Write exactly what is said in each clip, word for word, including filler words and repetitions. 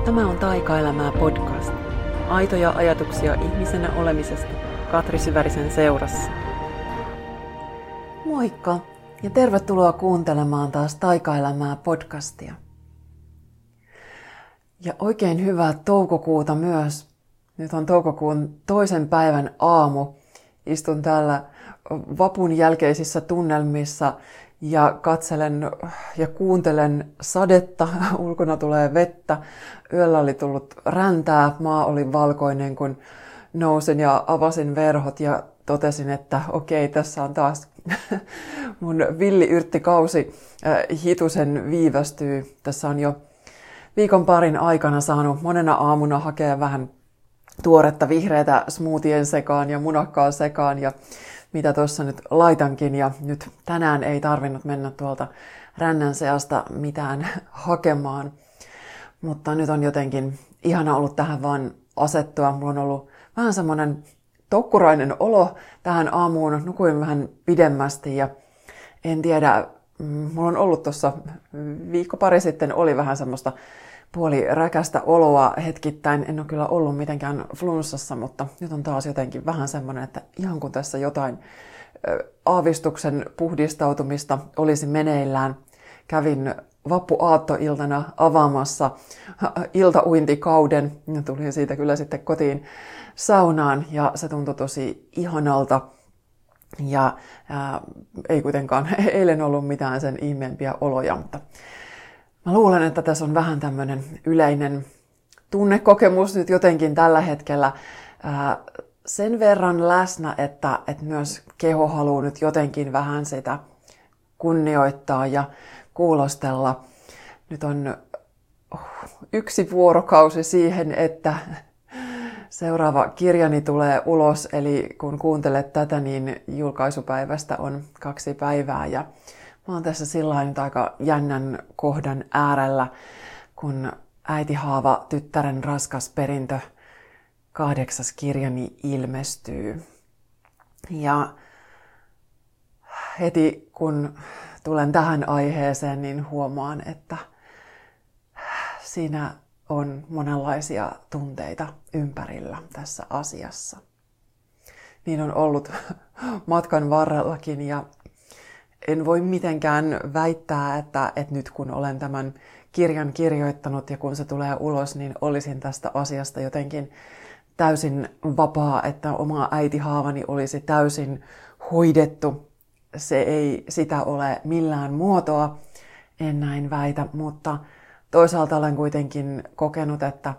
Tämä on Taikaelämää podcast. Aitoja ajatuksia ihmisenä olemisesta Katri Syvärisen seurassa. Moikka ja tervetuloa kuuntelemaan taas Taikaelämää podcastia. Ja oikein hyvää toukokuuta myös. Nyt on toukokuun toisen päivän aamu. Istun täällä vapun jälkeisissä tunnelmissa ja katselen ja kuuntelen sadetta. Ulkona tulee vettä. Yöllä oli tullut räntää. Maa oli valkoinen, kun nousin ja avasin verhot ja totesin, että okei, tässä on taas mun villiyrttikausi hitusen viivästyy. Tässä on jo viikon parin aikana saanut monena aamuna hakea vähän tuoretta vihreätä smoothien sekaan ja munakkaan sekaan ja mitä tuossa nyt laitankin. Ja nyt tänään ei tarvinnut mennä tuolta rännän seasta mitään hakemaan. Mutta nyt on jotenkin ihana ollut tähän vaan asettua. Mulla on ollut vähän semmoinen tokkurainen olo tähän aamuun. Nukuin vähän pidemmästi ja en tiedä, mulla on ollut tuossa viikko pari sitten oli vähän semmoista puoliräkästä oloa hetkittäin. En ole kyllä ollut mitenkään flunssassa, mutta nyt on taas jotenkin vähän semmoinen, että ihan kun tässä jotain aavistuksen puhdistautumista olisi meneillään. Kävin vappuaattoiltana avaamassa iltauintikauden ja tulin siitä kyllä sitten kotiin saunaan ja se tuntui tosi ihanalta. Ja ää, ei kuitenkaan eilen ollut mitään sen ihmeempiä oloja, mutta mä luulen, että tässä on vähän tämmöinen yleinen tunnekokemus nyt jotenkin tällä hetkellä ää, sen verran läsnä, että, että myös keho haluaa nyt jotenkin vähän sitä kunnioittaa ja kuulostella. Nyt on yksi vuorokausi siihen, että seuraava kirjani tulee ulos, eli kun kuuntelet tätä, niin julkaisupäivästä on kaksi päivää. Ja mä oon tässä sillain nyt aika jännän kohdan äärellä, kun Äiti Haava, tyttären raskas perintö, kahdeksas kirjani ilmestyy. Ja heti kun tulen tähän aiheeseen, niin huomaan, että siinä on monenlaisia tunteita ympärillä tässä asiassa. Niin on ollut matkan varrellakin ja en voi mitenkään väittää, että, että nyt kun olen tämän kirjan kirjoittanut ja kun se tulee ulos, niin olisin tästä asiasta jotenkin täysin vapaa, että oma äitihaavani olisi täysin hoidettu. Se ei sitä ole millään muotoa, en näin väitä, mutta toisaalta olen kuitenkin kokenut, että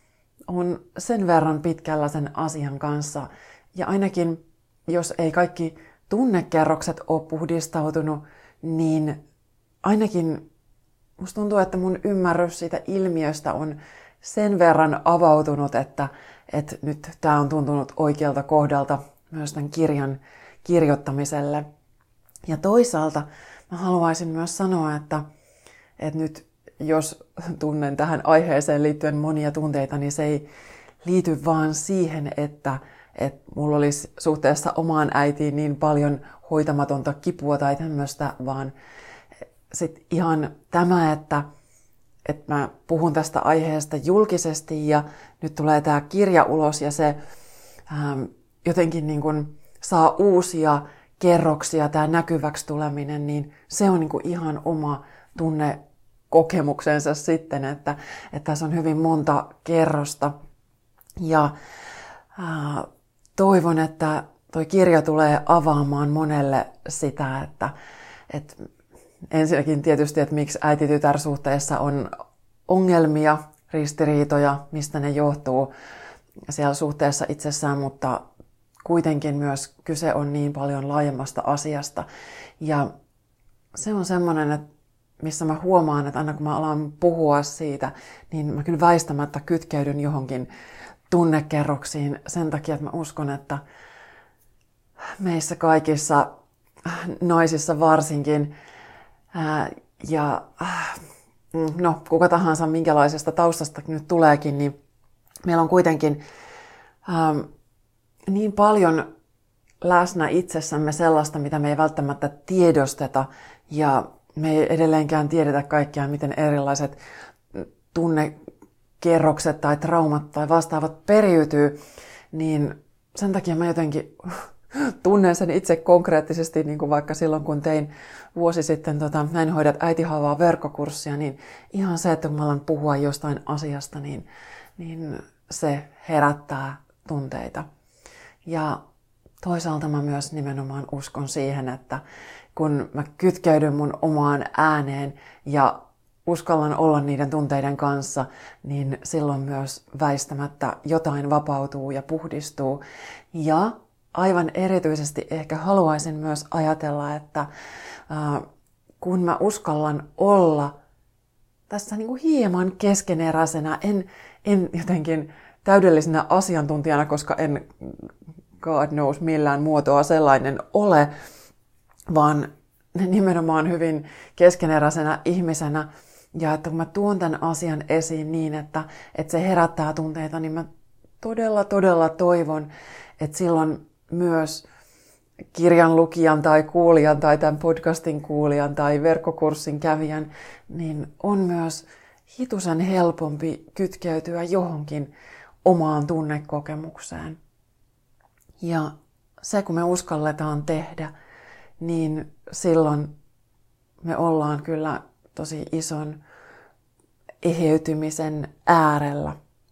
on sen verran pitkällä sen asian kanssa. Ja ainakin, jos ei kaikki tunnekerrokset ole puhdistautunut, niin ainakin musta tuntuu, että mun ymmärrys siitä ilmiöstä on sen verran avautunut, että, että nyt tää on tuntunut oikealta kohdalta myös tämän kirjan kirjoittamiselle. Ja toisaalta mä haluaisin myös sanoa, että, että nyt jos tunnen tähän aiheeseen liittyen monia tunteita, niin se ei liity vaan siihen, että, että mulla olisi suhteessa omaan äitiin niin paljon hoitamatonta kipua tai tämmöistä, vaan sitten ihan tämä, että, että mä puhun tästä aiheesta julkisesti ja nyt tulee tämä kirja ulos ja se ähm, jotenkin niin kuin saa uusia kerroksia, tämä näkyväksi tuleminen, niin se on niin kuin ihan oma tunne kokemuksensa sitten, että, että tässä on hyvin monta kerrosta. Ja ää, toivon, että toi kirja tulee avaamaan monelle sitä, että, että ensinnäkin tietysti, että miksi äiti-tytär-suhteessa on ongelmia, ristiriitoja, mistä ne johtuu siellä suhteessa itsessään, mutta kuitenkin myös kyse on niin paljon laajemmasta asiasta. Ja se on semmoinen, että missä mä huomaan, että aina kun mä alan puhua siitä, niin mä kyllä väistämättä kytkeydyn johonkin tunnekerroksiin sen takia, että mä uskon, että meissä kaikissa, naisissa varsinkin, ää, ja no kuka tahansa minkälaisesta taustasta nyt tuleekin, niin meillä on kuitenkin ää, niin paljon läsnä itsessämme sellaista, mitä me ei välttämättä tiedosteta ja me ei edelleenkään tiedetä kaikkia, miten erilaiset tunne kerrokset tai traumat tai vastaavat periytyy, niin sen takia mä jotenkin tunnen sen itse konkreettisesti, niin kuin vaikka silloin kun tein vuosi sitten tota, Näin hoidat äitihaavaa verkkokurssia, niin ihan se, että kun mä alan puhua jostain asiasta, niin, niin se herättää tunteita. Ja toisaalta mä myös nimenomaan uskon siihen, että kun mä kytkeydyn mun omaan ääneen ja uskallan olla niiden tunteiden kanssa, niin silloin myös väistämättä jotain vapautuu ja puhdistuu. Ja aivan erityisesti ehkä haluaisin myös ajatella, että äh, kun mä uskallan olla tässä niin kuin hieman keskeneräisenä, en, en jotenkin täydellisenä asiantuntijana, koska en God knows millään muotoa sellainen ole, vaan nimenomaan hyvin keskeneräisenä ihmisenä. Ja että kun mä tuon tämän asian esiin niin, että, että se herättää tunteita, niin mä todella, todella toivon, että silloin myös kirjan lukijan tai kuulijan tai tämän podcastin kuulijan tai verkkokurssin kävijän, niin on myös hitusen helpompi kytkeytyä johonkin omaan tunnekokemukseen. Ja se, kun me uskalletaan tehdä, niin silloin me ollaan kyllä tosi ison eheytymisen äärellä.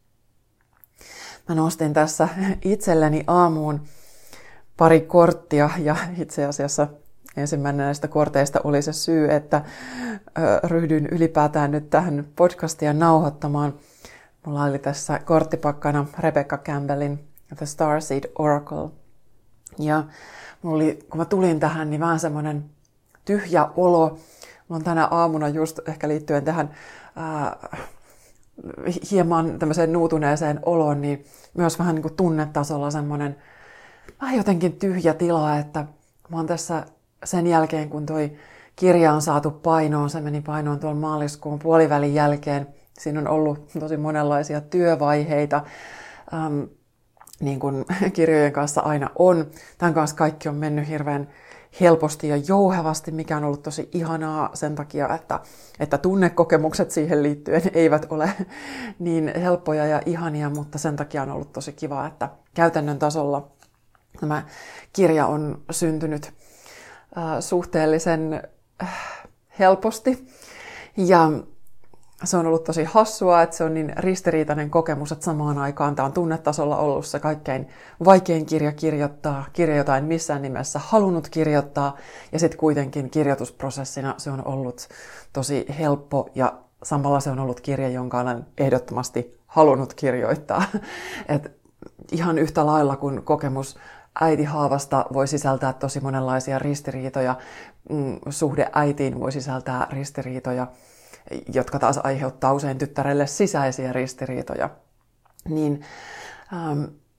Mä nostin tässä itselleni aamuun pari korttia ja itse asiassa ensimmäinen näistä korteista oli se syy, että ryhdyin ylipäätään nyt tähän podcastia nauhoittamaan. Mulla oli tässä korttipakkana Rebecca Campbellin The Starseed Oracle. Ja mulla oli, kun mä tulin tähän, niin vähän semmoinen tyhjä olo. Mulla on tänä aamuna just ehkä liittyen tähän ää, hieman tämmöiseen nuutuneeseen oloon, niin myös vähän niin kuin tunnetasolla semmoinen vähän jotenkin tyhjä tila, että mä oon tässä sen jälkeen, kun toi kirja on saatu painoon, se meni painoon tuolla maaliskuun puolivälin jälkeen. Siinä on ollut tosi monenlaisia työvaiheita, ähm, niin kuin kirjojen kanssa aina on. Tämän kanssa kaikki on mennyt hirveän helposti ja jouhevasti, mikä on ollut tosi ihanaa sen takia, että, että tunnekokemukset siihen liittyen eivät ole niin helppoja ja ihania, mutta sen takia on ollut tosi kiva, että käytännön tasolla tämä kirja on syntynyt äh, suhteellisen äh, helposti ja se on ollut tosi hassua, että se on niin ristiriitainen kokemus, että samaan aikaan tämä on tunnetasolla ollut se kaikkein vaikein kirja kirjoittaa, kirja jota en missään nimessä halunnut kirjoittaa, ja sitten kuitenkin kirjoitusprosessina se on ollut tosi helppo, ja samalla se on ollut kirja, jonka olen ehdottomasti halunnut kirjoittaa. Et ihan yhtä lailla kuin kokemus äitihaavasta voi sisältää tosi monenlaisia ristiriitoja, suhde äitiin voi sisältää ristiriitoja, jotka taas aiheuttaa usein tyttärelle sisäisiä ristiriitoja, niin ähm,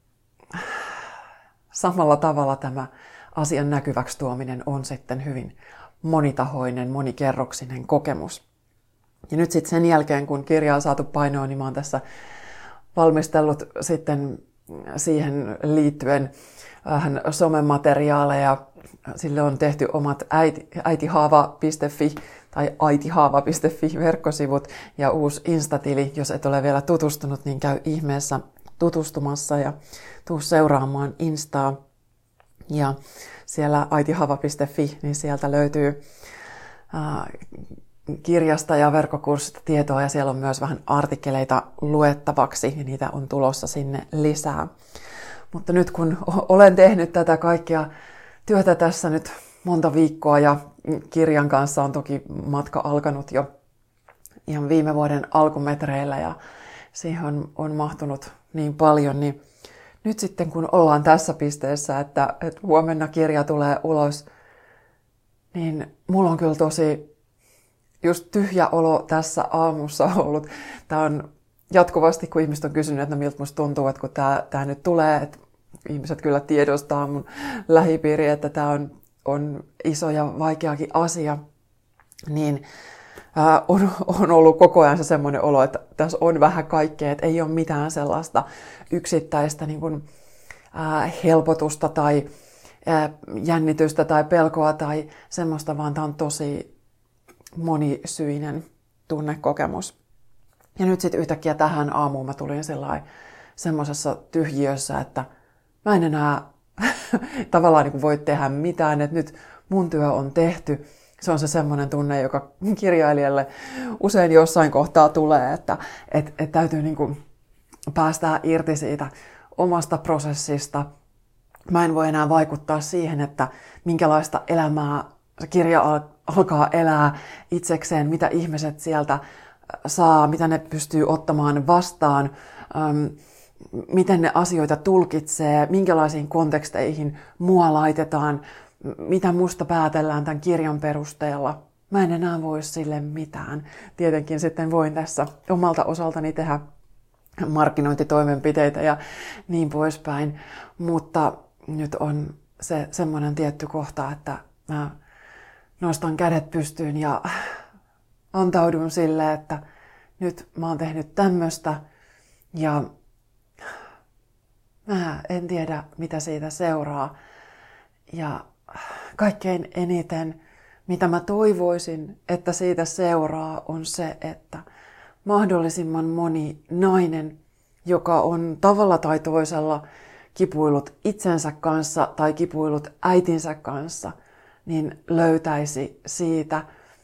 samalla tavalla tämä asian näkyväksi tuominen on sitten hyvin monitahoinen, monikerroksinen kokemus. Ja nyt sitten sen jälkeen, kun kirja on saatu painoon, niin mä oon tässä valmistellut sitten siihen liittyen vähän somemateriaaleja. Sille on tehty omat äiti, äitihaava piste fi tai aitihaava piste fi verkkosivut ja uusi Instatili. Jos et ole vielä tutustunut, niin käy ihmeessä tutustumassa ja tuu seuraamaan Instaa. Ja siellä aitihaava piste fi, niin sieltä löytyy äh, kirjasta ja verkkokurssista tietoa ja siellä on myös vähän artikkeleita luettavaksi ja niitä on tulossa sinne lisää. Mutta nyt kun olen tehnyt tätä kaikkea työtä tässä nyt monta viikkoa ja kirjan kanssa on toki matka alkanut jo ihan viime vuoden alkumetreillä ja siihen on, on mahtunut niin paljon, niin nyt sitten kun ollaan tässä pisteessä, että, että huomenna kirja tulee ulos, niin mulla on kyllä tosi just tyhjä olo tässä aamussa ollut. Tämä on jatkuvasti, kun ihmiset on kysynyt, että no miltä musta tuntuu, että kun tämä, tämä nyt tulee, että ihmiset kyllä tiedostaa mun lähipiiri, että tämä on, on iso ja vaikeakin asia, niin ää, on, on ollut koko ajan se semmoinen olo, että tässä on vähän kaikkea, että ei ole mitään sellaista yksittäistä niin kuin, ää, helpotusta tai ää, jännitystä tai pelkoa tai semmoista, vaan tämä on tosi monisyinen tunnekokemus. Ja nyt sitten yhtäkkiä tähän aamuun mä tulin semmoisessa tyhjiössä, että mä en enää tavallaan niin kuin voi tehdä mitään, että nyt mun työ on tehty. Se on se semmoinen tunne, joka kirjailijalle usein jossain kohtaa tulee, että et, et täytyy niin kuin päästää irti siitä omasta prosessista. Mä en voi enää vaikuttaa siihen, että minkälaista elämää se kirja alkaa elää itsekseen, mitä ihmiset sieltä saa, mitä ne pystyy ottamaan vastaan, ähm, miten ne asioita tulkitsee, minkälaisiin konteksteihin mua laitetaan, mitä musta päätellään tämän kirjan perusteella. Mä en enää voi sille mitään. Tietenkin sitten voin tässä omalta osaltani tehdä markkinointitoimenpiteitä ja niin poispäin, mutta nyt on se semmoinen tietty kohta, että mä nostan kädet pystyyn ja antaudun sille, että nyt mä oon tehnyt tämmöistä ja mä en tiedä, mitä siitä seuraa. Ja kaikkein eniten, mitä mä toivoisin, että siitä seuraa, on se, että mahdollisimman moni nainen, joka on tavalla tai toisella kipuillut itsensä kanssa tai kipuillut äitinsä kanssa, niin löytäisi siitä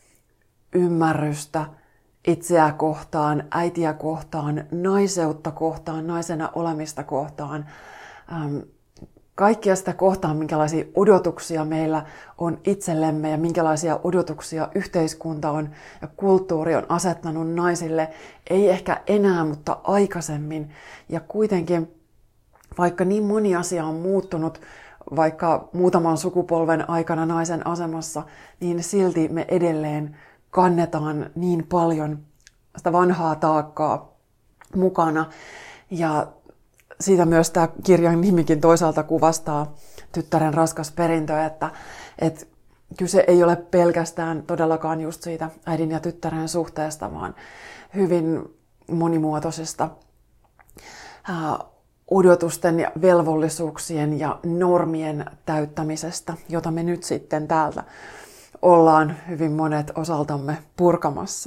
ymmärrystä itseä kohtaan, äitiä kohtaan, naiseutta kohtaan, naisena olemista kohtaan, ähm, kaikkia sitä kohtaan, minkälaisia odotuksia meillä on itsellemme ja minkälaisia odotuksia yhteiskunta on ja kulttuuri on asettanut naisille, ei ehkä enää, mutta aikaisemmin. Ja kuitenkin, vaikka niin moni asia on muuttunut, vaikka muutaman sukupolven aikana naisen asemassa, niin silti me edelleen kannetaan niin paljon sitä vanhaa taakkaa mukana. Ja siitä myös tämä kirjan nimikin toisaalta kuvastaa tyttären raskas perintö, että, että kyse ei ole pelkästään todellakaan just siitä äidin ja tyttären suhteesta, vaan hyvin monimuotoisesta ää, odotusten ja velvollisuuksien ja normien täyttämisestä, jota me nyt sitten täältä ollaan hyvin monet osaltamme purkamassa.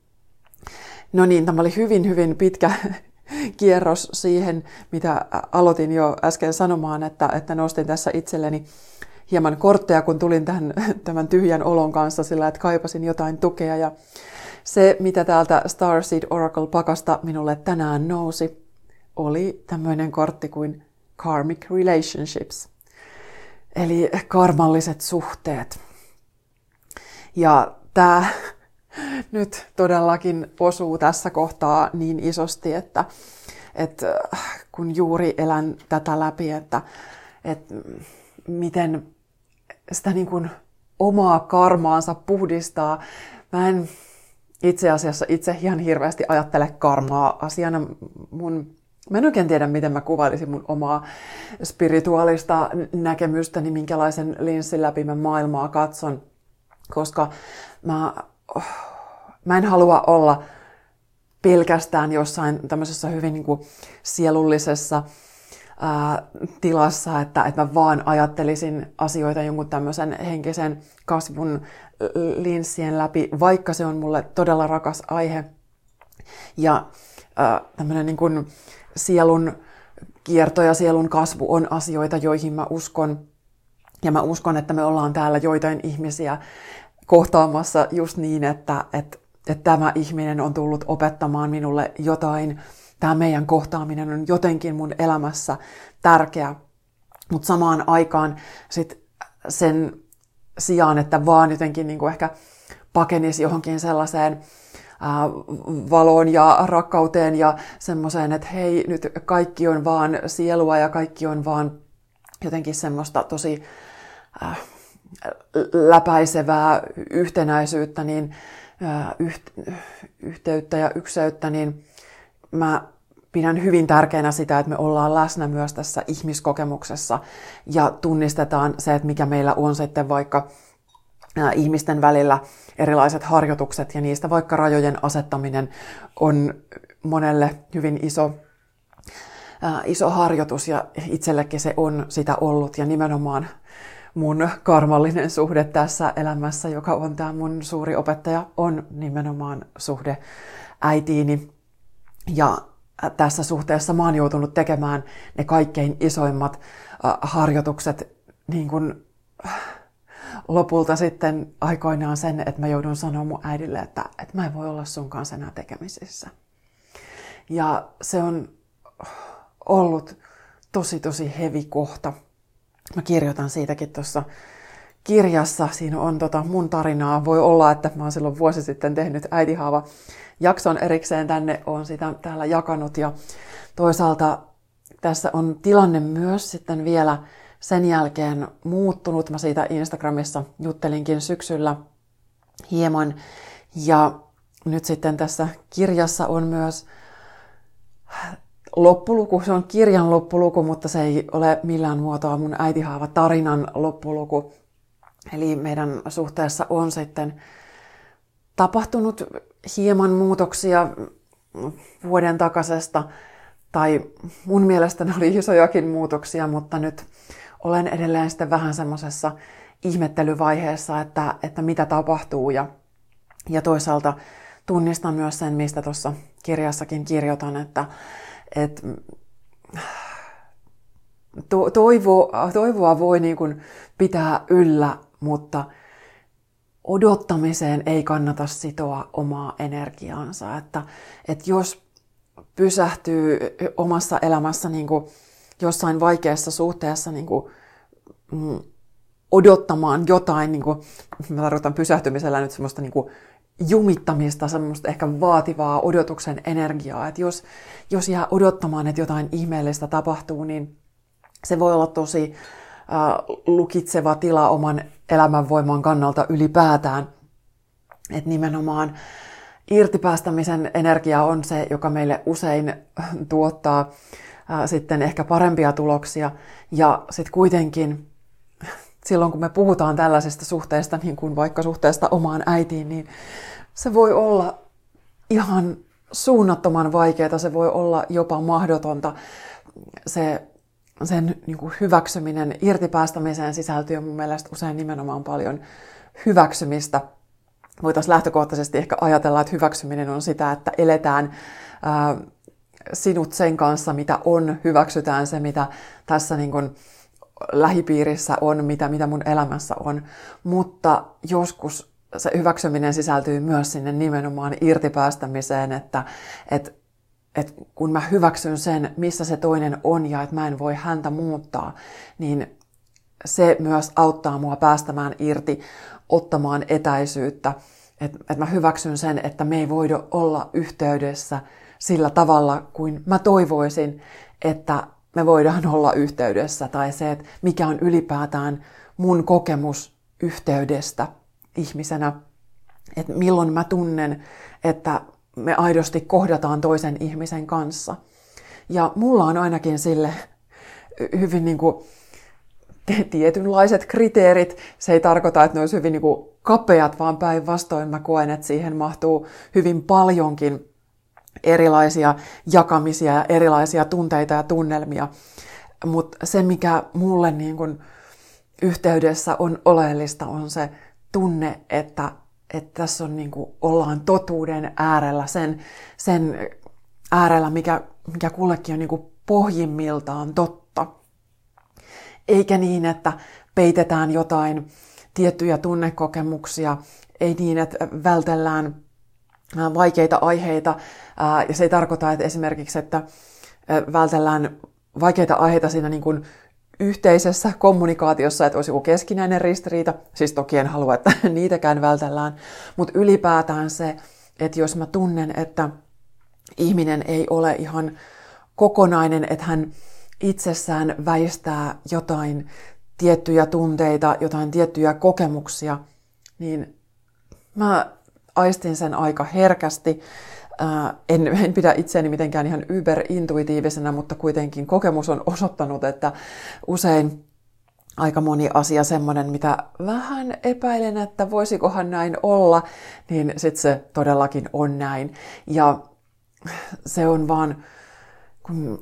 No niin, tämä oli hyvin, hyvin pitkä kierros siihen, mitä aloitin jo äsken sanomaan, että, että nostin tässä itselleni hieman kortteja, kun tulin tähän, tämän tyhjän olon kanssa sillä, että kaipasin jotain tukea. Ja se, mitä täältä Starseed Oracle-pakasta minulle tänään nousi, oli tämmöinen kortti kuin Karmic Relationships, eli karmalliset suhteet. Ja tämä nyt todellakin osuu tässä kohtaa niin isosti, että, että kun juuri elän tätä läpi, että, että miten sitä niin kuin omaa karmaansa puhdistaa. Mä en itse asiassa itse ihan hirveästi ajattele karmaa asiana. Mun, mä en oikein tiedä, miten mä kuvailisin mun omaa spirituaalista näkemystäni, minkälaisen linssin läpi mä maailmaa katson, koska mä... Oh, Mä en halua olla pelkästään jossain tämmöisessä hyvin niin kuin sielullisessa ää, tilassa, että, että mä vaan ajattelisin asioita jonkun tämmöisen henkisen kasvun linssien läpi, vaikka se on mulle todella rakas aihe. Ja ää, tämmöinen niin kuin sielun kierto ja sielun kasvu on asioita, joihin mä uskon. Ja mä uskon, että me ollaan täällä joitain ihmisiä kohtaamassa just niin, että, että, että tämä ihminen on tullut opettamaan minulle jotain. Tämä meidän kohtaaminen on jotenkin mun elämässä tärkeä. Mutta samaan aikaan sit sen sijaan, että vaan jotenkin niin kuin ehkä pakenisi johonkin sellaiseen ää, valoon ja rakkauteen ja semmoiseen, että hei, nyt kaikki on vaan sielua ja kaikki on vaan jotenkin semmoista tosi Äh, läpäisevää yhtenäisyyttä, niin, äh, yht, yhteyttä ja ykseyttä, niin mä pidän hyvin tärkeänä sitä, että me ollaan läsnä myös tässä ihmiskokemuksessa ja tunnistetaan se, että mikä meillä on sitten vaikka äh, ihmisten välillä erilaiset harjoitukset ja niistä vaikka rajojen asettaminen on monelle hyvin iso äh, iso harjoitus ja itsellekin se on sitä ollut ja nimenomaan mun karmallinen suhde tässä elämässä, joka on tämä mun suuri opettaja, on nimenomaan suhde äitiini. Ja tässä suhteessa mä oon joutunut tekemään ne kaikkein isoimmat äh, harjoitukset niin kuin, äh, lopulta sitten aikoinaan sen, että mä joudun sanoa mun äidille, että, että mä en voi olla sun kanssa enää tekemisissä. Ja se on ollut tosi tosi hevi kohta. Mä kirjoitan siitäkin tuossa kirjassa. Siinä on tota mun tarinaa. Voi olla, että mä oon silloin vuosi sitten tehnyt äitihaava jakson erikseen tänne. Oon sitä täällä jakanut. Ja toisaalta tässä on tilanne myös sitten vielä sen jälkeen muuttunut. Mä siitä Instagramissa juttelinkin syksyllä hieman. Ja nyt sitten tässä kirjassa on myös loppuluku. Se on kirjan loppuluku, mutta se ei ole millään muotoa mun äitihaava tarinan loppuluku. Eli meidän suhteessa on sitten tapahtunut hieman muutoksia vuoden takaisesta. Tai mun mielestä ne oli isojakin muutoksia, mutta nyt olen edelleen sitten vähän semmoisessa ihmettelyvaiheessa, että, että mitä tapahtuu. Ja, ja toisaalta tunnistan myös sen, mistä tuossa kirjassakin kirjoitan, että, että to, toivo, toivoa voi niin kuin pitää yllä, mutta odottamiseen ei kannata sitoa omaa energiaansa. Että, että jos pysähtyy omassa elämässä niin kuin jossain vaikeassa suhteessa niin kuin, mm, odottamaan jotain, niin kuin, mä tarkoitan pysähtymisellä nyt semmoista niin kuin jumittamista, semmoista ehkä vaativaa odotuksen energiaa. Että jos, jos jää odottamaan, että jotain ihmeellistä tapahtuu, niin se voi olla tosi äh, lukitseva tila oman elämänvoiman kannalta ylipäätään. Että nimenomaan irtipäästämisen energia on se, joka meille usein tuottaa ää, sitten ehkä parempia tuloksia. Ja sitten kuitenkin silloin, kun me puhutaan tällaisista suhteista, niin kuin vaikka suhteesta omaan äitiin, niin se voi olla ihan suunnattoman vaikeaa. Se voi olla jopa mahdotonta. Se, sen niin kuin hyväksyminen, irtipäästämiseen sisältyy mun mielestä usein nimenomaan paljon hyväksymistä. Voitaisiin lähtökohtaisesti ehkä ajatella, että hyväksyminen on sitä, että eletään ää, sinut sen kanssa, mitä on, hyväksytään se, mitä tässä niin kuin lähipiirissä on, mitä, mitä mun elämässä on. Mutta joskus se hyväksyminen sisältyy myös sinne nimenomaan irtipäästämiseen, että, että, että kun mä hyväksyn sen, missä se toinen on ja että mä en voi häntä muuttaa, niin se myös auttaa mua päästämään irti, ottamaan etäisyyttä, että et mä hyväksyn sen, että me ei voida olla yhteydessä sillä tavalla, kuin mä toivoisin, että me voidaan olla yhteydessä, tai se, että mikä on ylipäätään mun kokemus yhteydestä ihmisenä, että milloin mä tunnen, että me aidosti kohdataan toisen ihmisen kanssa. Ja mulla on ainakin sille hyvin niin kuin tietynlaiset kriteerit. Se ei tarkoita, että ne olisi hyvin niin kuin kapeat, vaan päinvastoin mä koen, että siihen mahtuu hyvin paljonkin erilaisia jakamisia ja erilaisia tunteita ja tunnelmia. Mutta se, mikä mulle niin kuin yhteydessä on oleellista, on se tunne, että, että tässä on niin kuin, ollaan totuuden äärellä, sen, sen äärellä, mikä, mikä kullekin on niin kuin pohjimmiltaan totta. Eikä niin, että peitetään jotain tiettyjä tunnekokemuksia, ei niin, että vältellään vaikeita aiheita. Ja se ei tarkoita, että esimerkiksi, että vältellään vaikeita aiheita siinä niin kuin yhteisessä kommunikaatiossa, että olisi joku keskinäinen ristiriita. Siis toki en halua, että niitäkään vältellään. Mutta ylipäätään se, että jos mä tunnen, että ihminen ei ole ihan kokonainen, että hän itsessään väistää jotain tiettyjä tunteita, jotain tiettyjä kokemuksia, niin mä aistin sen aika herkästi. En, en pidä itseäni mitenkään ihan yberintuitiivisena, mutta kuitenkin kokemus on osoittanut, että usein aika moni asia semmoinen, mitä vähän epäilen, että voisikohan näin olla, niin sitten se todellakin on näin. Ja se on vaan, kun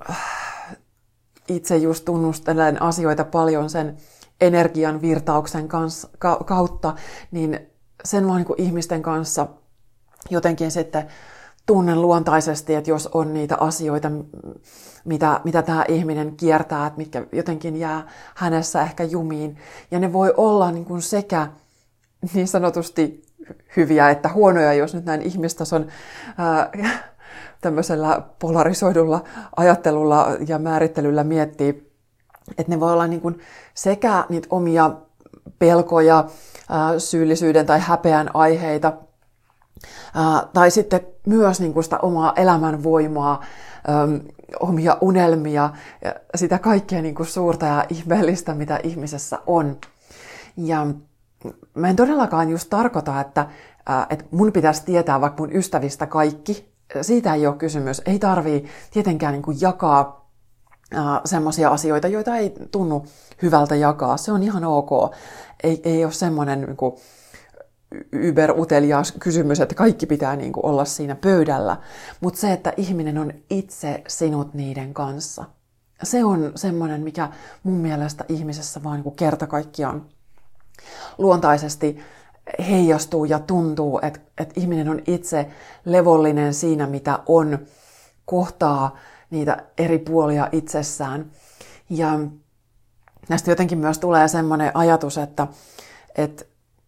itse just tunnustelen asioita paljon sen energian virtauksen kanssa, kautta, niin sen vaan niin kuin ihmisten kanssa jotenkin sitten tunnen luontaisesti, että jos on niitä asioita, mitä, mitä tämä ihminen kiertää, että mitkä jotenkin jää hänessä ehkä jumiin. Ja ne voi olla niin kuin sekä niin sanotusti hyviä että huonoja, jos nyt näin ihmistason ää, tämmöisellä polarisoidulla ajattelulla ja määrittelyllä miettii, että ne voi olla niin kuin sekä niitä omia pelkoja, ää, syyllisyyden tai häpeän aiheita, ää, tai sitten myös niin kuin sitä omaa elämänvoimaa, äm, omia unelmia, ja sitä kaikkea niin kuin suurta ja ihmeellistä, mitä ihmisessä on. Ja mä en todellakaan just tarkoita, että, ää, että mun pitäisi tietää vaikka mun ystävistä kaikki. Siitä ei ole kysymys. Ei tarvii tietenkään niin kuin jakaa semmoisia asioita, joita ei tunnu hyvältä jakaa. Se on ihan ok. Ei, ei ole semmoinen niin kuin yberutelias kysymys, että kaikki pitää niin kuin olla siinä pöydällä. Mutta se, että ihminen on itse sinut niiden kanssa. Se on semmoinen, mikä mun mielestä ihmisessä vaan niin kuin kerta kaikkiaan luontaisesti heijastuu ja tuntuu, että, että ihminen on itse levollinen siinä, mitä on, kohtaa niitä eri puolia itsessään. Ja näistä jotenkin myös tulee semmoinen ajatus, että, että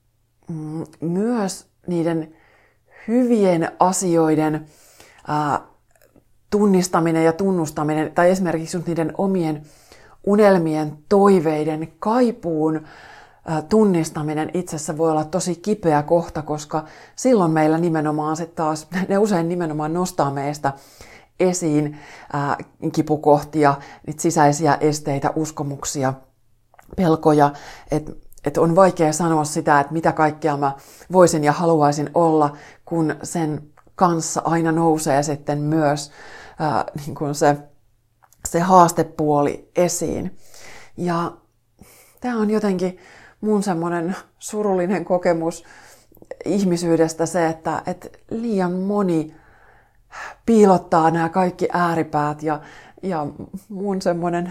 myös niiden hyvien asioiden ää, tunnistaminen ja tunnustaminen, tai esimerkiksi niiden omien unelmien, toiveiden, kaipuun ää, tunnistaminen itsessä voi olla tosi kipeä kohta, koska silloin meillä nimenomaan sitten taas, ne usein nimenomaan nostaa meistä esiin ää, kipukohtia, niitä sisäisiä esteitä, uskomuksia, pelkoja, että et on vaikea sanoa sitä, että mitä kaikkea mä voisin ja haluaisin olla, kun sen kanssa aina nousee sitten myös ää, niin kuin se, se haastepuoli esiin. Ja tämä on jotenkin mun semmoinen surullinen kokemus ihmisyydestä se, että et liian moni piilottaa nämä kaikki ääripäät ja, ja mun semmoinen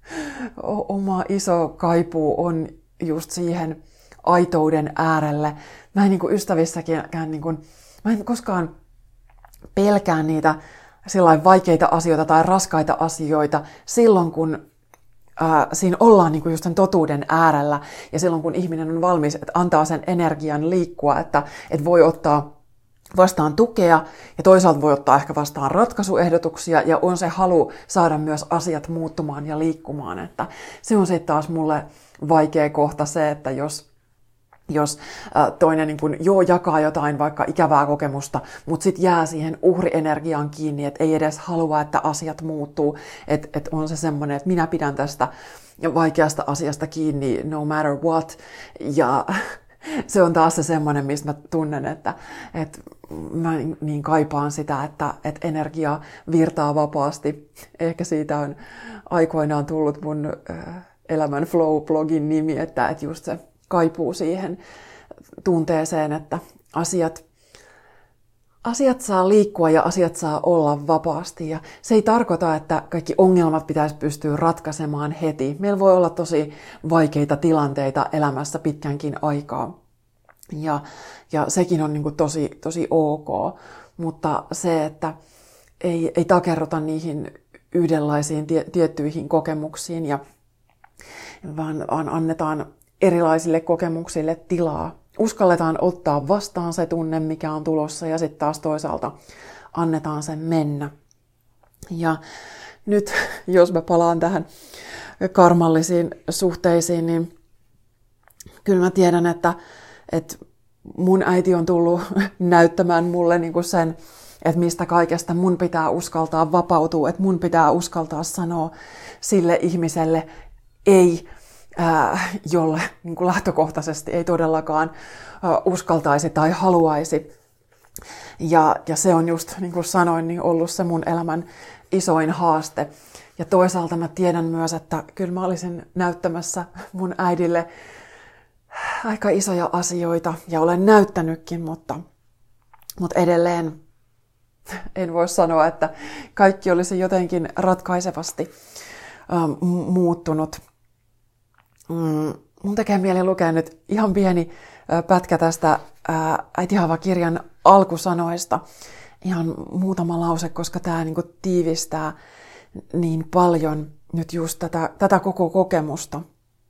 oma iso kaipuu on just siihen aitouden äärelle. Mä en niin kuin ystävissäkään, niin kuin, mä en koskaan pelkää niitä sillain vaikeita asioita tai raskaita asioita silloin, kun ää, siinä ollaan niin kuin just sen totuuden äärellä ja silloin, kun ihminen on valmis, että antaa sen energian liikkua, että, että voi ottaa vastaan tukea ja toisaalta voi ottaa ehkä vastaan ratkaisuehdotuksia ja on se halu saada myös asiat muuttumaan ja liikkumaan. Että se on sitten taas mulle vaikea kohta se, että jos, jos toinen niin kun, joo jakaa jotain vaikka ikävää kokemusta, mutta sitten jää siihen uhrienergiaan kiinni, että ei edes halua, että asiat muuttuu, että et on se semmoinen, että minä pidän tästä vaikeasta asiasta kiinni no matter what. Ja se on taas se semmoinen, mistä mä tunnen, että, että mä niin kaipaan sitä, että, että energia virtaa vapaasti. Ehkä siitä on aikoinaan tullut mun Elämän Flow-blogin nimi, että, että just se kaipuu siihen tunteeseen, että asiat, asiat saa liikkua ja asiat saa olla vapaasti. Ja se ei tarkoita, että kaikki ongelmat pitäisi pystyä ratkaisemaan heti. Meillä voi olla tosi vaikeita tilanteita elämässä pitkänkin aikaa. Ja, ja sekin on niin kuin tosi, tosi ok. Mutta se, että ei, ei takerrota niihin yhdenlaisiin tie, tiettyihin kokemuksiin, ja, vaan, vaan annetaan erilaisille kokemuksille tilaa. Uskalletaan ottaa vastaan se tunne, mikä on tulossa, ja sitten taas toisaalta annetaan sen mennä. Ja nyt, jos mä palaan tähän karmallisiin suhteisiin, niin kyllä mä tiedän, että, että mun äiti on tullut näyttämään mulle niin kuin sen, että mistä kaikesta mun pitää uskaltaa vapautua, että mun pitää uskaltaa sanoa sille ihmiselle ei, ää, jolle niin kuin lähtökohtaisesti ei todellakaan ää, uskaltaisi tai haluaisi. Ja, ja se on just, niin kuin sanoin, niin ollut se mun elämän isoin haaste. Ja toisaalta mä tiedän myös, että kyllä mä olisin näyttämässä mun äidille aika isoja asioita, ja olen näyttänytkin, mutta, mutta edelleen en voi sanoa, että kaikki olisi jotenkin ratkaisevasti ähm, muuttunut. Mm, mun tekee mieli lukea nyt ihan pieni äh, pätkä tästä äh, Äiti Haava-kirjan alkusanoista. ihan muutama lause, koska tämä niin kuin tiivistää niin paljon nyt just tätä, tätä koko kokemusta.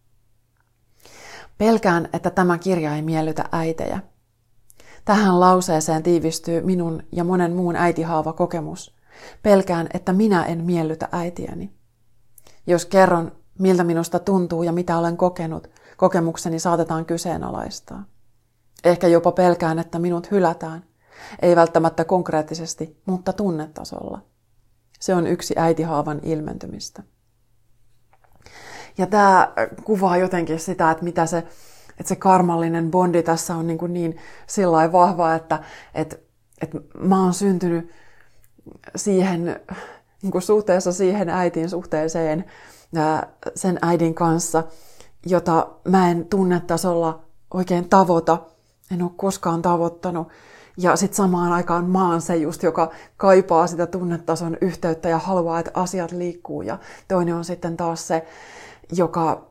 Pelkään, että tämä kirja ei miellytä äitejä. Tähän lauseeseen tiivistyy minun ja monen muun äitihaava kokemus. Pelkään, että minä en miellytä äitiäni. Jos kerron, miltä minusta tuntuu ja mitä olen kokenut, kokemukseni saatetaan kyseenalaistaa. Ehkä jopa pelkään, että minut hylätään. Ei välttämättä konkreettisesti, mutta tunnetasolla. Se on yksi äitihaavan ilmentymistä. Ja tämä kuvaa jotenkin sitä, että mitä se, että se karmallinen bondi tässä on niin, kuin niin sillain vahva, että, että, että mä oon syntynyt siihen, niin kuin suhteessa siihen äitin suhteeseen sen äidin kanssa, jota mä en tunnetasolla oikein tavoita, en ole koskaan tavoittanut. Ja sitten samaan aikaan mä oon se just, joka kaipaa sitä tunnetason yhteyttä ja haluaa, että asiat liikkuu. Ja toinen on sitten taas se, joka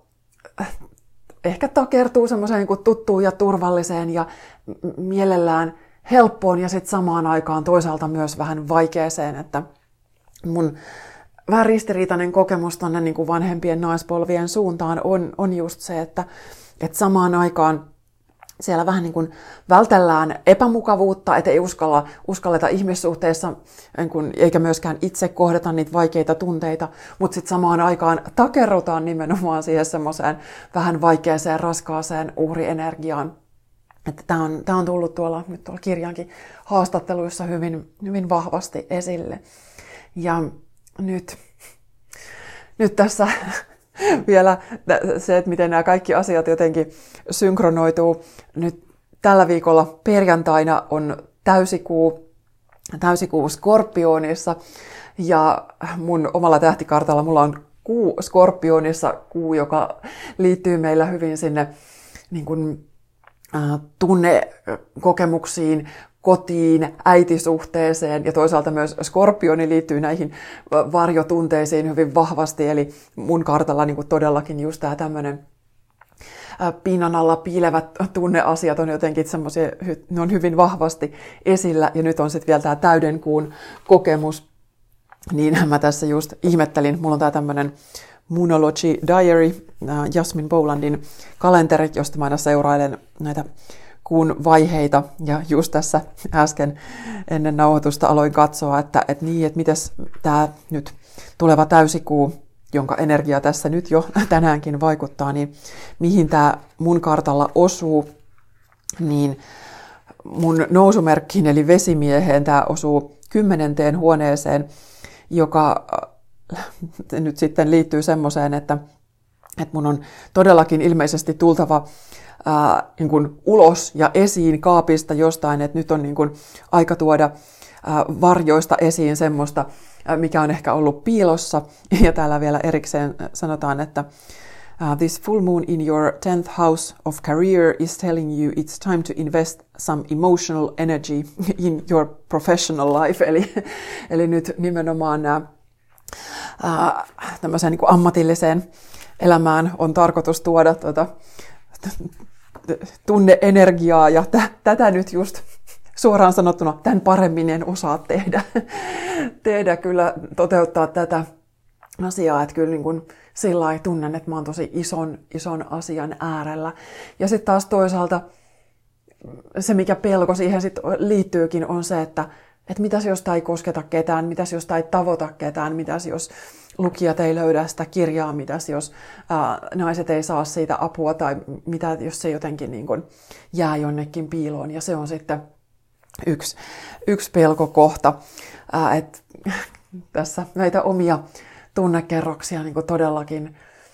ehkä takertuu semmoiseen niin tuttuun ja turvalliseen ja mielellään helppoon ja sitten samaan aikaan toisaalta myös vähän vaikeeseen, että mun vähän ristiriitainen kokemus tonne niin kuin vanhempien naispolvien suuntaan on, on just se, että, että samaan aikaan siellä vähän niin kuin vältellään epämukavuutta, että ei uskalla, uskalleta ihmissuhteissa, eikä myöskään itse kohdata niitä vaikeita tunteita, mutta sitten samaan aikaan takerrutaan nimenomaan siihen semmoiseen vähän vaikeaseen, raskaaseen uhrienergiaan. Että tämä on, tämä on tullut tuolla, nyt tuolla kirjankin haastatteluissa hyvin, hyvin vahvasti esille. Ja nyt, nyt tässä vielä se, että miten nämä kaikki asiat jotenkin synkronoituu. Nyt tällä viikolla perjantaina on täysikuu, täysikuu Skorpionissa ja mun omalla tähtikartalla mulla on kuu Skorpionissa, kuu, joka liittyy meillä hyvin sinne niin kuin, äh, tunnekokemuksiin, kotiin, äitisuhteeseen ja toisaalta myös Skorpioni liittyy näihin varjotunteisiin hyvin vahvasti. Eli mun kartalla niin kuin todellakin just tämä tämmöinen pinnan alla piilevät tunneasiat on jotenkin semmoisia, ne on hyvin vahvasti esillä. Ja nyt on sitten vielä tämä täydenkuun kokemus. Niin mä tässä just ihmettelin, mulla on tämä tämmöinen Moonology Diary, Jasmine Bolandin kalenteri, josta mä aina seurailen näitä kuun vaiheita, ja just tässä äsken ennen nauhoitusta aloin katsoa, että, että niin, että mites tämä nyt tuleva täysikuu, jonka energia tässä nyt jo tänäänkin vaikuttaa, niin mihin tämä mun kartalla osuu, niin mun nousumerkkiin eli vesimieheen tämä osuu kymmenenteen huoneeseen, joka nyt sitten liittyy semmoiseen, että, että mun on todellakin ilmeisesti tultava Ää, niin kuin ulos ja esiin kaapista jostain, että nyt on niin kuin aika tuoda ää, varjoista esiin semmoista, ää, mikä on ehkä ollut piilossa. Ja täällä vielä erikseen sanotaan, että uh, this full moon in your tenth house of career is telling you it's time to invest some emotional energy in your professional life. Eli, eli nyt nimenomaan ää, ää, tämmöiseen niin kuin ammatilliseen elämään on tarkoitus tuoda tuota, tunne-energiaa, ja t- tätä nyt just suoraan sanottuna tämän paremmin en osaa tehdä, tehdä kyllä toteuttaa tätä asiaa, että kyllä niin kuin sillä lailla tunnen, että mä oon tosi ison, ison asian äärellä. Ja sitten taas toisaalta se, mikä pelko siihen sit liittyykin, on se, että et mitäs jos tää ei kosketa ketään, mitäs jos tää ei tavoita ketään, mitäs jos lukijat ei löydä sitä kirjaa, mitäs jos ää, naiset ei saa siitä apua, tai mitä jos se jotenkin niin kun jää jonnekin piiloon. Ja se on sitten yksi, yksi pelkokohta, ää, että tässä näitä omia tunnekerroksia niin kun todellakin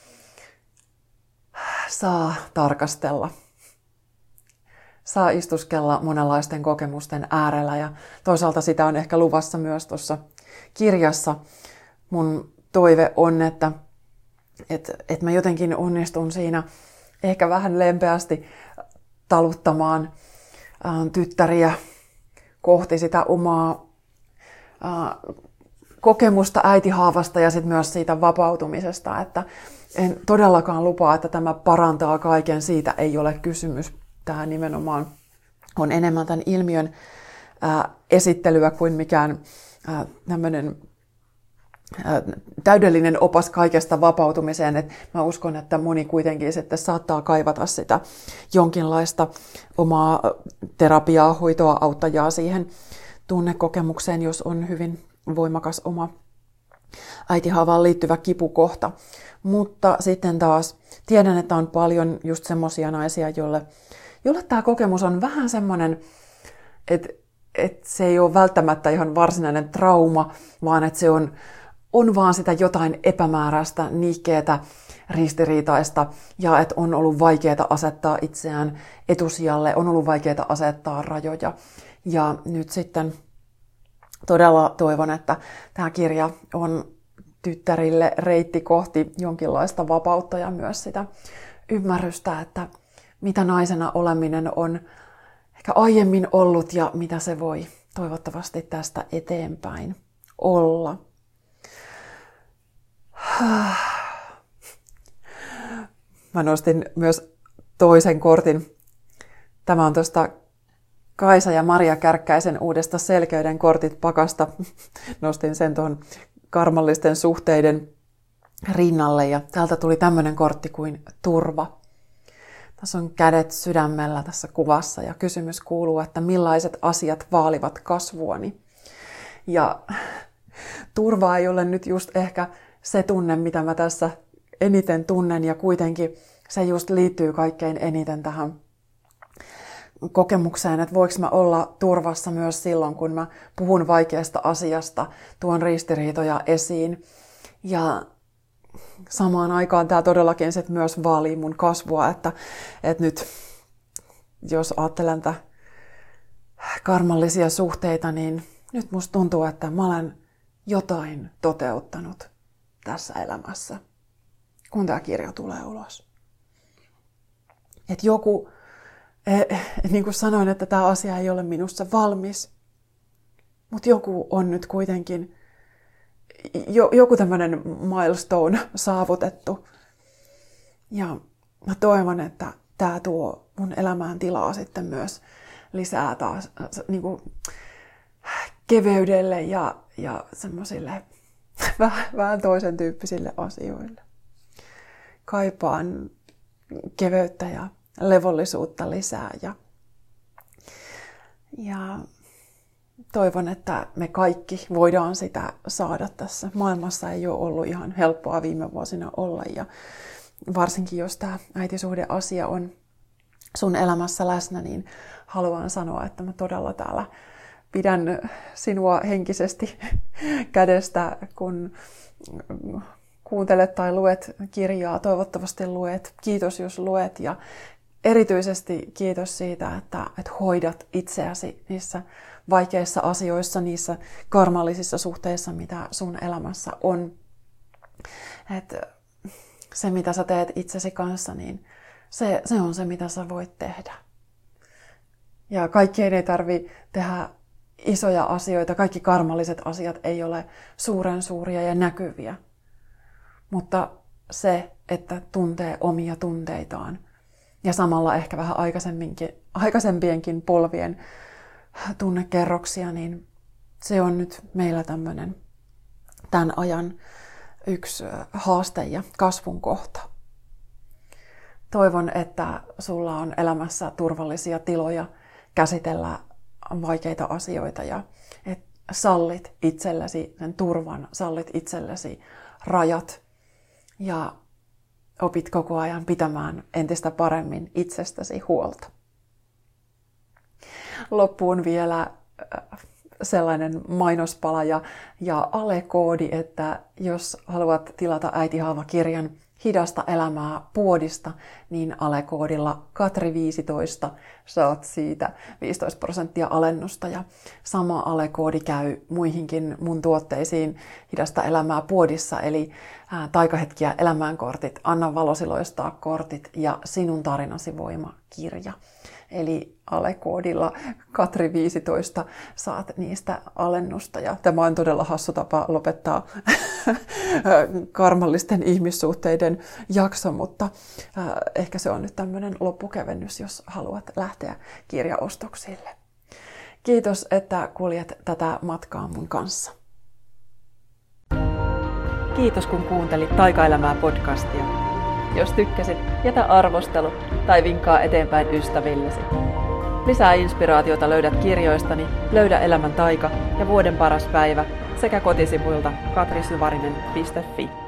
saa tarkastella. Saa istuskella monenlaisten kokemusten äärellä, ja toisaalta sitä on ehkä luvassa myös tuossa kirjassa. Mun toive on, että, että, että mä jotenkin onnistun siinä ehkä vähän lempeästi taluttamaan ää, tyttäriä kohti sitä omaa ää, kokemusta äitihaavasta ja sitten myös siitä vapautumisesta. Että en todellakaan lupaa, että tämä parantaa kaiken, siitä ei ole kysymys. Tämä nimenomaan on enemmän tämän ilmiön ää, esittelyä kuin mikään ää, tämmöinen ää, täydellinen opas kaikesta vapautumiseen. Et mä uskon, että moni kuitenkin sitten saattaa kaivata sitä jonkinlaista omaa terapiaa, hoitoa, auttajaa siihen tunnekokemukseen, jos on hyvin voimakas oma äitihaavaan liittyvä kipukohta. Mutta sitten taas tiedän, että on paljon just semmoisia naisia, joille, jolle tämä kokemus on vähän semmoinen, että, että se ei ole välttämättä ihan varsinainen trauma, vaan että se on, on vaan sitä jotain epämääräistä, nihkeetä, ristiriitaista ja että on ollut vaikeaa asettaa itseään etusijalle, on ollut vaikeaa asettaa rajoja. Ja nyt sitten todella toivon, että tämä kirja on tyttärille reitti kohti jonkinlaista vapautta ja myös sitä ymmärrystä, että mitä naisena oleminen on ehkä aiemmin ollut ja mitä se voi toivottavasti tästä eteenpäin olla. Mä nostin myös toisen kortin. Tämä on tuosta Kaisa ja Maria Kärkkäisen uudesta Selkeyden kortit pakasta. Nostin sen tuon karmallisten suhteiden rinnalle ja täältä tuli tämmöinen kortti kuin turva. Tässä on kädet sydämellä tässä kuvassa ja kysymys kuuluu, että millaiset asiat vaalivat kasvuani. Ja turva ei ole nyt just ehkä se tunne, mitä mä tässä eniten tunnen ja kuitenkin se just liittyy kaikkein eniten tähän kokemukseen, että voiko mä olla turvassa myös silloin, kun mä puhun vaikeasta asiasta, tuon ristiriitoja esiin. Ja samaan aikaan tämä todellakin sit myös vaalii mun kasvua, että, että nyt jos ajattelen tätä karmallisia suhteita, niin nyt musta tuntuu, että mä olen jotain toteuttanut tässä elämässä, kun tämä kirja tulee ulos. Että joku Eh, niin kuin sanoin, että tämä asia ei ole minussa valmis, mutta joku on nyt kuitenkin, jo, joku tämmöinen milestone saavutettu. Ja mä toivon, että tämä tuo mun elämään tilaa sitten myös lisää taas niin kuin keveydelle ja, ja semmoisille vähän, vähän toisen tyyppisille asioille. Kaipaan keveyttä ja levollisuutta lisää ja, ja toivon, että me kaikki voidaan sitä saada tässä. Maailmassa ei ole ollut ihan helppoa viime vuosina olla ja varsinkin jos tämä äitisuhdeasia on sun elämässä läsnä, niin haluan sanoa, että mä todella täällä pidän sinua henkisesti kädestä, kun kuuntelet tai luet kirjaa. Toivottavasti luet. Kiitos, jos luet ja erityisesti kiitos siitä, että, että hoidat itseäsi niissä vaikeissa asioissa, niissä karmallisissa suhteissa, mitä sun elämässä on. Et se, mitä sä teet itsesi kanssa, niin se, se on se, mitä sä voit tehdä. Ja kaikkien ei tarvitse tehdä isoja asioita. Kaikki karmalliset asiat ei ole suuren suuria ja näkyviä. Mutta se, että tuntee omia tunteitaan ja samalla ehkä vähän aikaisempienkin polvien tunnekerroksia, niin se on nyt meillä tämmöinen tämän ajan yksi haaste ja kasvun kohta. Toivon, että sulla on elämässä turvallisia tiloja käsitellä vaikeita asioita ja että sallit itsellesi sen turvan, sallit itsellesi rajat ja opit koko ajan pitämään entistä paremmin itsestäsi huolta. Loppuun vielä sellainen mainospala ja, ja alekoodi, että jos haluat tilata Äitihaava-kirjan Hidasta elämää puodista, niin alekoodilla Katri viisitoista saat siitä viisitoista prosenttia alennusta. Ja sama alekoodi käy muihinkin mun tuotteisiin Hidasta elämää puodissa, eli ää, Taikahetkiä elämäänkortit, Anna valosi loistaa kortit ja Sinun tarinasi voima -kirja. Eli alekoodilla Katri viisitoista saat niistä alennusta. Ja tämä on todella hassu tapa lopettaa karmallisten ihmissuhteiden jakso, mutta ehkä se on nyt tämmöinen loppukevennys, jos haluat lähteä kirjaostoksille. Kiitos, että kuljet tätä matkaa mun kanssa. Kiitos kun kuuntelit Taikaelämää podcastia. Jos tykkäsit, jätä arvostelu tai vinkkaa eteenpäin ystävillesi. Lisää inspiraatiota löydät kirjoistani Löydä elämän taika ja Vuoden paras päivä sekä kotisivuilta katrisyvarinen piste fi.